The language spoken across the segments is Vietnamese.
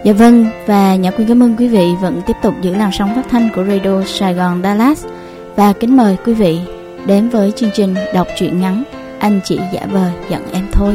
Dạ vâng, và Nhã Quyên cảm ơn quý vị vẫn tiếp tục giữ làn sóng phát thanh của Radio Sài Gòn Dallas. Và kính mời quý vị đến với chương trình đọc truyện ngắn Anh Chỉ Giả Vờ Giận Em Thôi.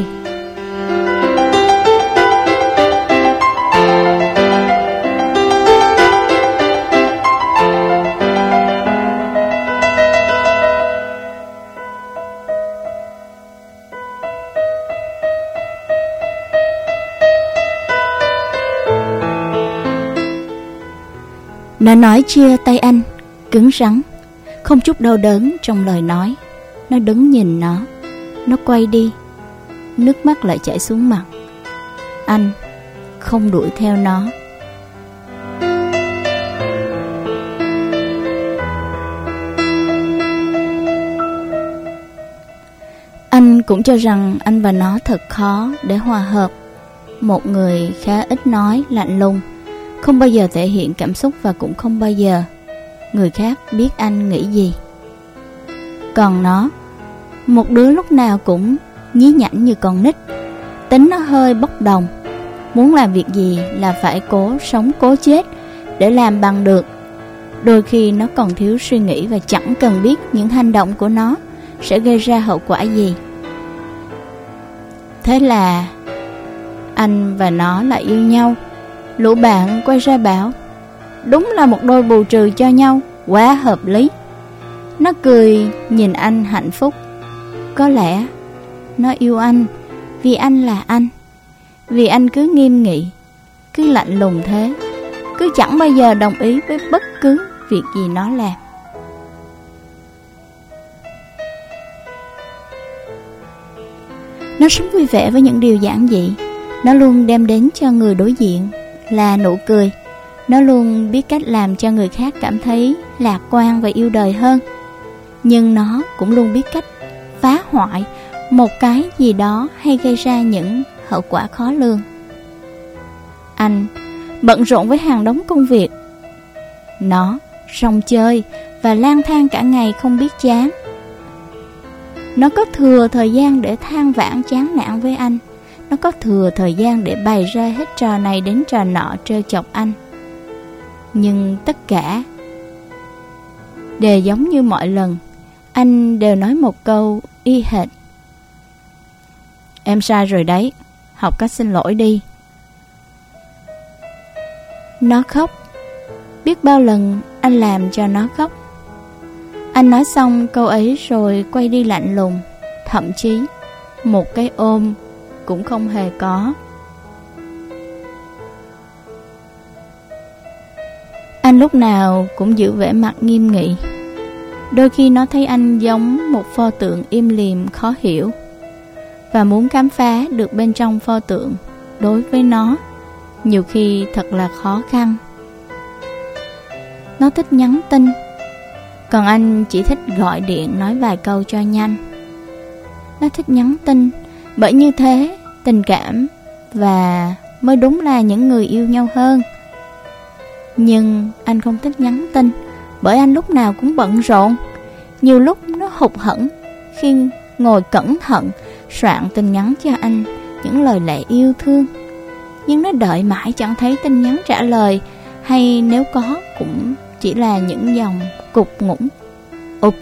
Nó nói chia tay anh, cứng rắn, không chút đau đớn trong lời nói. Nó đứng nhìn nó quay đi, nước mắt lại chảy xuống mặt. Anh không đuổi theo nó. Anh cũng cho rằng anh và nó thật khó để hòa hợp. Một người khá ít nói, lạnh lùng, không bao giờ thể hiện cảm xúc và cũng không bao giờ người khác biết anh nghĩ gì. Còn nó, một đứa lúc nào cũng nhí nhảnh như con nít. Tính nó hơi bốc đồng, muốn làm việc gì là phải cố sống cố chết để làm bằng được. Đôi khi nó còn thiếu suy nghĩ và chẳng cần biết những hành động của nó sẽ gây ra hậu quả gì. Thế là anh và nó lại yêu nhau. Lũ bạn quay ra bảo đúng là một đôi bù trừ cho nhau, quá hợp lý. Nó cười nhìn anh hạnh phúc. Có lẽ nó yêu anh vì anh là anh, vì anh cứ nghiêm nghị, cứ lạnh lùng thế, cứ chẳng bao giờ đồng ý với bất cứ việc gì nó làm. Nó sống vui vẻ với những điều giản dị. Nó luôn đem đến cho người đối diện là nụ cười. Nó luôn biết cách làm cho người khác cảm thấy lạc quan và yêu đời hơn. Nhưng nó cũng luôn biết cách phá hoại một cái gì đó hay gây ra những hậu quả khó lường. Anh bận rộn với hàng đống công việc. Nó rong chơi và lang thang cả ngày không biết chán. Nó có thừa thời gian để than vãn chán nản với anh. Nó có thừa thời gian để bày ra hết trò này đến trò nọ trêu chọc anh. Nhưng tất cả đều giống như mọi lần. Anh đều nói một câu y hệt: em sai rồi đấy, học cách xin lỗi đi. Nó khóc. Biết bao lần anh làm cho nó khóc. Anh nói xong câu ấy rồi quay đi lạnh lùng. Thậm chí một cái ôm cũng không hề có. Anh lúc nào cũng giữ vẻ mặt nghiêm nghị. Đôi khi nó thấy anh giống một pho tượng im lìm khó hiểu, và muốn khám phá được bên trong pho tượng đối với nó nhiều khi thật là khó khăn. Nó thích nhắn tin, còn anh chỉ thích gọi điện nói vài câu cho nhanh. Nó thích nhắn tin, bởi như thế tình cảm và mới đúng là những người yêu nhau hơn. Nhưng anh không thích nhắn tin, bởi anh lúc nào cũng bận rộn. Nhiều lúc nó hụt hẫng khi ngồi cẩn thận soạn tin nhắn cho anh những lời lẽ yêu thương. Nhưng nó đợi mãi chẳng thấy tin nhắn trả lời, hay nếu có cũng chỉ là những dòng cục ngủng. Ok,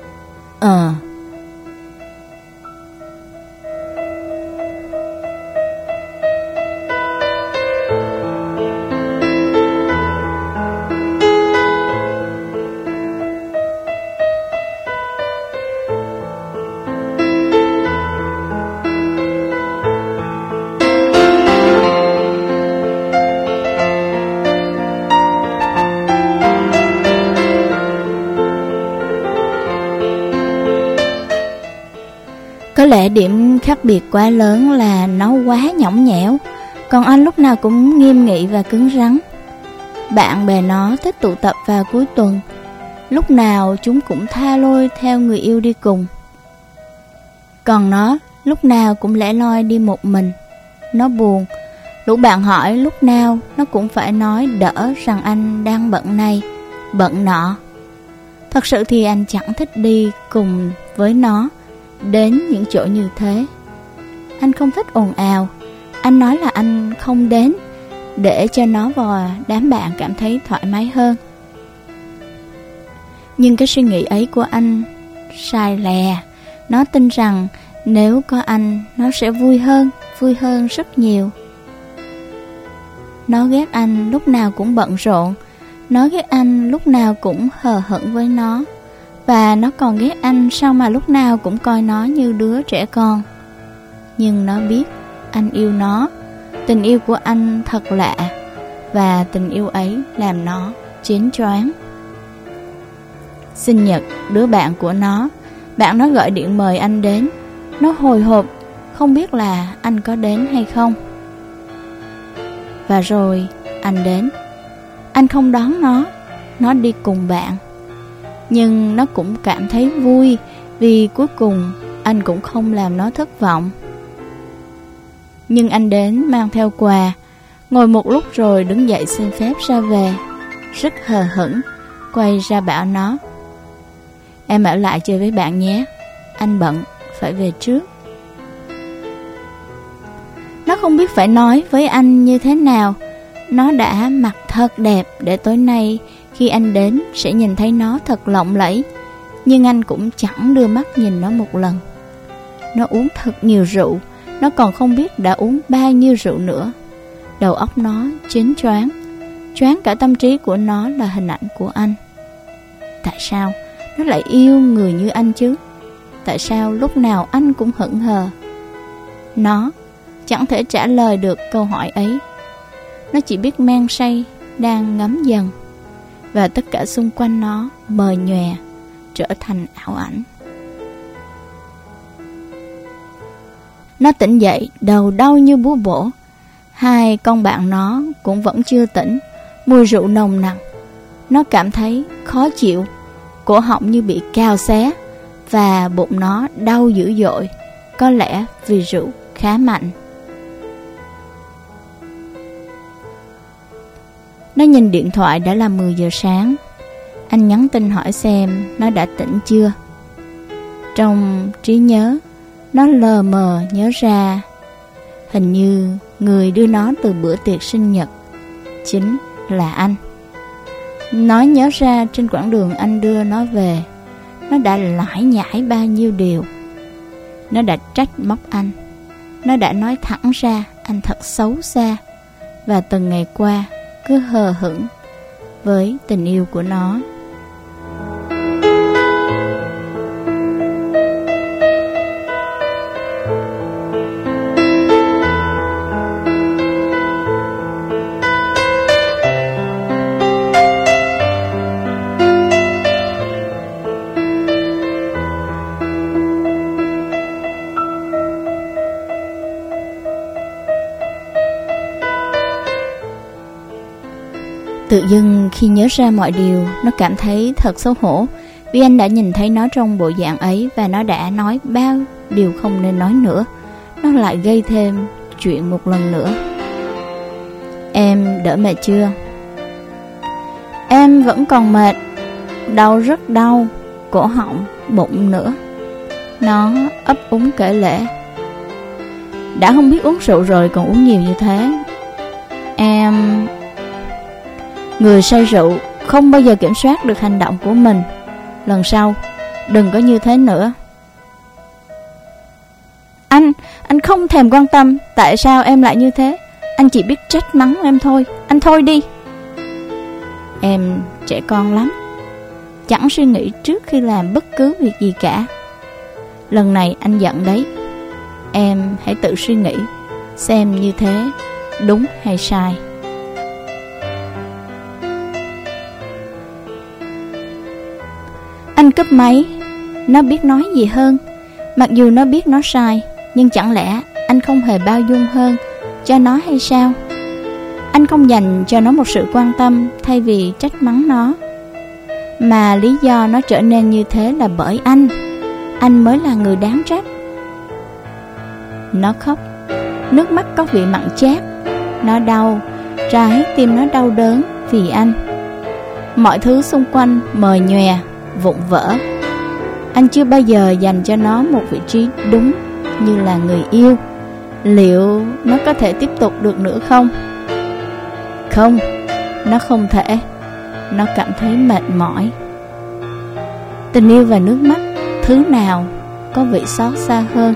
Có lẽ điểm khác biệt quá lớn là nó quá nhõng nhẽo, còn anh lúc nào cũng nghiêm nghị và cứng rắn. Bạn bè nó thích tụ tập vào cuối tuần, lúc nào chúng cũng tha lôi theo người yêu đi cùng. Còn nó lúc nào cũng lẻ loi đi một mình. Nó buồn, lũ bạn hỏi lúc nào nó cũng phải nói đỡ rằng anh đang bận này, bận nọ. Thật sự thì anh chẳng thích đi cùng với nó đến những chỗ như thế. Anh không thích ồn ào. Anh nói là anh không đến để cho nó và đám bạn cảm thấy thoải mái hơn. Nhưng cái suy nghĩ ấy của anh sai lè. Nó tin rằng nếu có anh, nó sẽ vui hơn rất nhiều. Nó ghét anh lúc nào cũng bận rộn. Nó ghét anh lúc nào cũng hờ hững với nó. Và nó còn ghét anh sao mà lúc nào cũng coi nó như đứa trẻ con. Nhưng nó biết anh yêu nó. Tình yêu của anh thật lạ. Và tình yêu ấy làm nó chến choáng. Sinh nhật đứa bạn của nó, bạn nó gọi điện mời anh đến. Nó hồi hộp, không biết là anh có đến hay không. Và rồi anh đến. Anh không đón nó đi cùng bạn. Nhưng nó cũng cảm thấy vui, vì cuối cùng anh cũng không làm nó thất vọng. Nhưng anh đến mang theo quà, ngồi một lúc rồi đứng dậy xin phép ra về. Rất hờ hững, quay ra bảo nó: "Em ở lại chơi với bạn nhé, anh bận, phải về trước." Nó không biết phải nói với anh như thế nào. Nó đã mặc thật đẹp để tối nay khi anh đến sẽ nhìn thấy nó thật lộng lẫy. Nhưng anh cũng chẳng đưa mắt nhìn nó một lần. Nó uống thật nhiều rượu. Nó còn không biết đã uống bao nhiêu rượu nữa. Đầu óc nó chến choáng. Choáng cả tâm trí của nó là hình ảnh của anh. Tại sao nó lại yêu người như anh chứ? Tại sao lúc nào anh cũng hững hờ? Nó chẳng thể trả lời được câu hỏi ấy. Nó chỉ biết men say đang ngấm dần. Và tất cả xung quanh nó mờ nhòe, trở thành ảo ảnh. Nó tỉnh dậy, đầu đau như búa bổ. Hai con bạn nó cũng vẫn chưa tỉnh. Mùi rượu nồng nặc. Nó cảm thấy khó chịu, cổ họng như bị cào xé, và bụng nó đau dữ dội. Có lẽ vì rượu khá mạnh. Nó nhìn điện thoại, đã là 10 giờ sáng. Anh nhắn tin hỏi xem nó đã tỉnh chưa. Trong trí nhớ, nó lờ mờ nhớ ra hình như người đưa nó từ bữa tiệc sinh nhật chính là anh. Nó nhớ ra trên quãng đường anh đưa nó về, nó đã lải nhải bao nhiêu điều. Nó đã trách móc anh. Nó đã nói thẳng ra anh thật xấu xa. Và từng ngày qua cứ hờ hững với tình yêu của nó. Tự dưng khi nhớ ra mọi điều, nó cảm thấy thật xấu hổ, vì anh đã nhìn thấy nó trong bộ dạng ấy và nó đã nói bao điều không nên nói nữa. Nó lại gây thêm chuyện một lần nữa. "Em đỡ mệt chưa?" "Em vẫn còn mệt, đau rất đau, cổ họng, bụng nữa." Nó ấp úng kể lể. "Đã không biết uống rượu rồi còn uống nhiều như thế." "Em..." Người say rượu không bao giờ kiểm soát được hành động của mình. Lần sau đừng có như thế nữa. Anh không thèm quan tâm tại sao em lại như thế. Anh chỉ biết trách mắng em thôi. Anh thôi đi." "Em trẻ con lắm, chẳng suy nghĩ trước khi làm bất cứ việc gì cả. Lần này anh giận đấy. Em hãy tự suy nghĩ xem như thế đúng hay sai." Anh cúp máy. Nó biết nói gì hơn. Mặc dù nó biết nó sai, nhưng chẳng lẽ anh không hề bao dung hơn cho nó hay sao? Anh không dành cho nó một sự quan tâm thay vì trách mắng nó. Mà lý do nó trở nên như thế là bởi anh mới là người đáng trách. Nó khóc. Nước mắt có vị mặn chát. Nó đau. Trái tim nó đau đớn vì anh. Mọi thứ xung quanh mờ nhòe, vụn vỡ. Anh chưa bao giờ dành cho nó một vị trí đúng như là người yêu. Liệu nó có thể tiếp tục được nữa không? Không, nó không thể. Nó cảm thấy mệt mỏi. Tình yêu và nước mắt, thứ nào có vị xót xa hơn?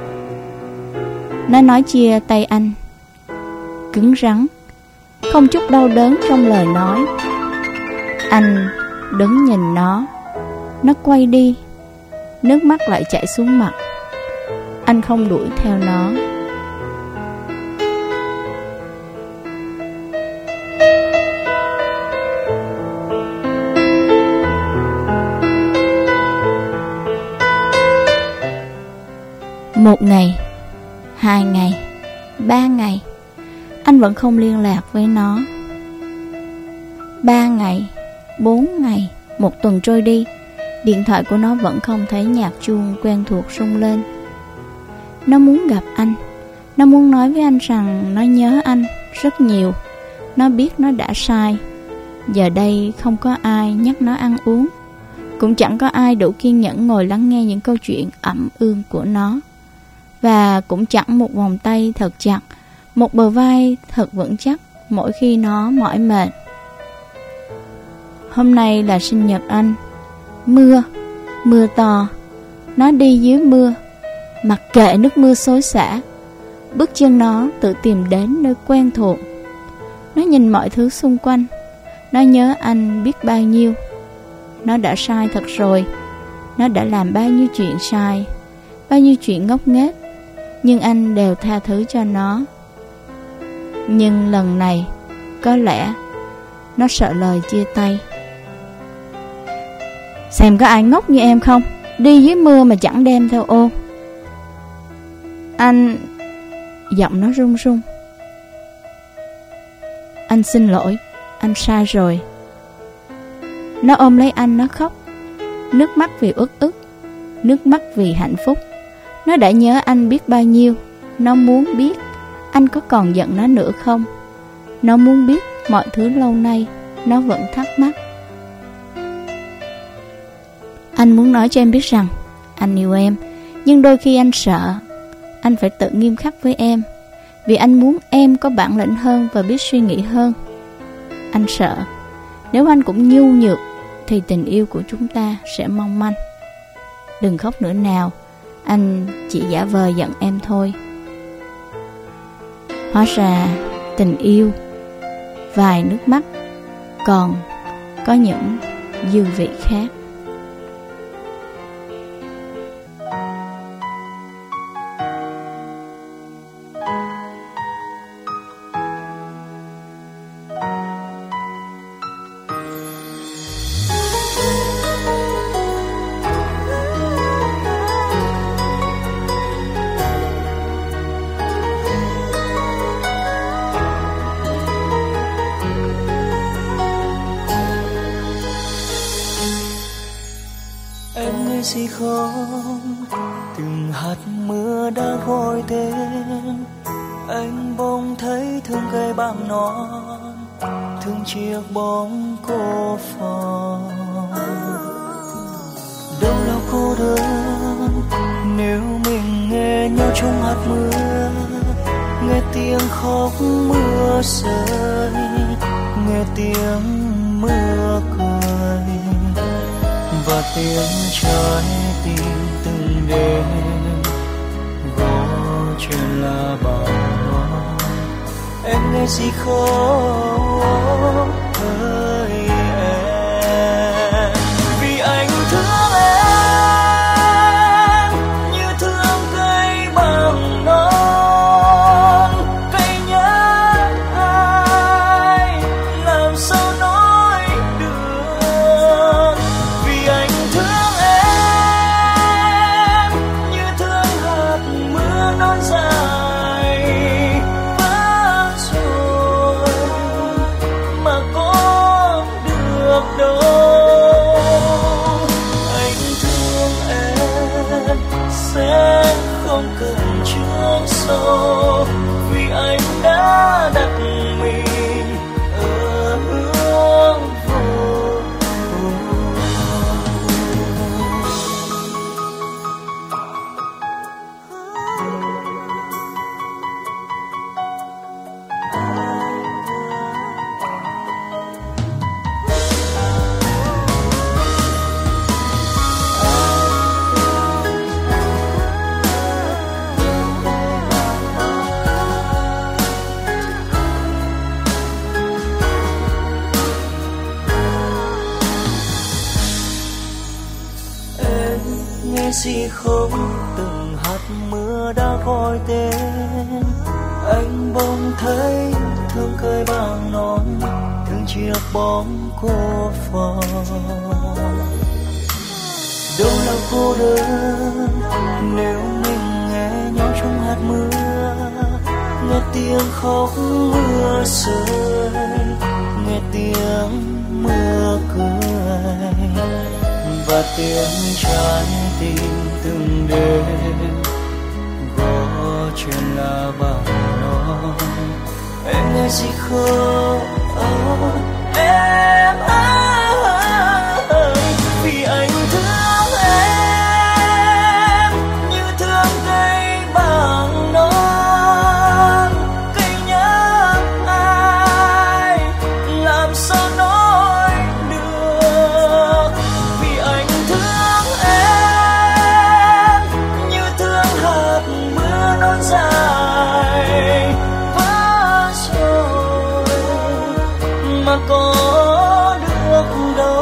Nó nói chia tay anh, cứng rắn, không chút đau đớn trong lời nói. Anh đứng nhìn nó quay đi, nước mắt lại chảy xuống mặt. Anh không đuổi theo nó. Một ngày, 2 ngày, 3 ngày, anh vẫn không liên lạc với nó. 3 ngày, 4 ngày, 1 tuần trôi đi, điện thoại của nó vẫn không thấy nhạc chuông quen thuộc rung lên. Nó muốn gặp anh. Nó muốn nói với anh rằng nó nhớ anh rất nhiều. Nó biết nó đã sai. Giờ đây không có ai nhắc nó ăn uống, cũng chẳng có ai đủ kiên nhẫn ngồi lắng nghe những câu chuyện ẩm ương của nó. Và cũng chẳng một vòng tay thật chặt, một bờ vai thật vững chắc mỗi khi nó mỏi mệt. Hôm nay là sinh nhật anh. Mưa to. Nó đi dưới mưa, mặc kệ nước mưa xối xả. Bước chân nó tự tìm đến nơi quen thuộc. Nó nhìn mọi thứ xung quanh. Nó nhớ anh biết bao nhiêu. Nó đã sai thật rồi. Nó đã làm bao nhiêu chuyện sai, bao nhiêu chuyện ngốc nghếch, nhưng anh đều tha thứ cho nó. Nhưng lần này, có lẽ nó sợ lời chia tay. Xem có ai ngốc như em không? Đi dưới mưa mà chẳng đem theo ô. Anh... Giọng nó run run. Anh xin lỗi, anh sai rồi. Nó ôm lấy anh, nó khóc. Nước mắt vì uất ức, nước mắt vì hạnh phúc. Nó đã nhớ anh biết bao nhiêu. Nó muốn biết anh có còn giận nó nữa không. Nó muốn biết mọi thứ lâu nay nó vẫn thắc mắc. Anh muốn nói cho em biết rằng anh yêu em, nhưng đôi khi anh sợ. Anh phải tự nghiêm khắc với em, vì anh muốn em có bản lĩnh hơn và biết suy nghĩ hơn. Anh sợ nếu anh cũng nhu nhược thì tình yêu của chúng ta sẽ mong manh. Đừng khóc nữa nào, anh chỉ giả vờ giận em thôi. Hóa ra tình yêu, vài nước mắt, còn có những dư vị khác. Gì không, từng hạt mưa đã gọi tên anh, bỗng thấy thương cây bàng non, thương chiếc bóng cô phòng. Đâu là cô đơn nếu mình nghe nhau trong hạt mưa, nghe tiếng khóc mưa rơi, nghe tiếng mưa cười và tiếng trái tim từng đêm gõ trên lá bào. Em nghe gì không hỡi em, vì anh thương em như thương cây bằng non. Cây nhớ ai làm sao nói được, vì anh thương em như thương hạt mưa non dài vỡ rồi mà có được đâu. Anh thương em sẽ không cần trước sau, vì anh đã đặt mình ở hướng vô. xuống từng hạt mưa đã gọi tên. Anh bỗng thấy thương cười bằng nói thương chiếc bóng cô phò. Đâu là cô đơn nếu mình nghe nhau trong hạt mưa, nghe tiếng khóc mưa rơi, nghe tiếng mưa cười và tiếng trái tim từng đêm gõ trên lá bằng non. Em nghe gì không? Em ơi, vì anh thương em như thương cây bằng non. Cây nhớ ai làm sao nói được, vì anh thương em như thương hạt mưa non dài vỡ rồi mà có được đâu.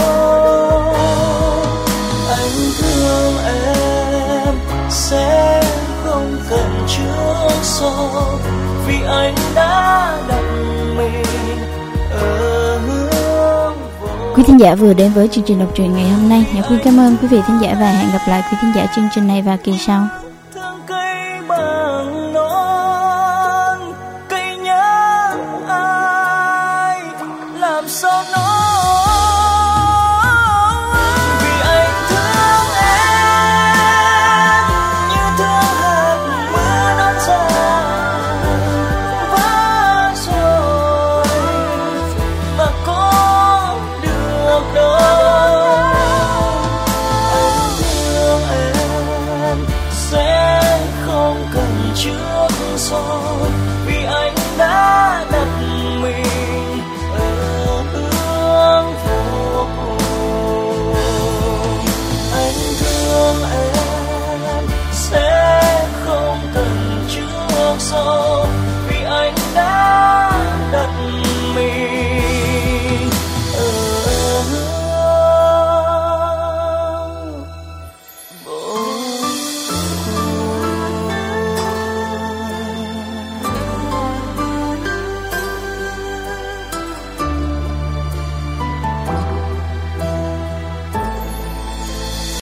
Anh thương em sẽ không cần trước sau, vì anh đã đặt mình ở hướng vô. Quý thính giả vừa đến với chương trình đọc truyện ngày hôm nay. Nhạc Quyên cảm ơn quý vị thính giả và hẹn gặp lại quý thính giả chương trình này vào kỳ sau. Thương cây bằng non, cây nhớ ai làm sao nói. Vì anh thương em như thương hạt mưa non dài vỡ rồi mà có được đâu. Anh thương em sẽ không cần trước sau,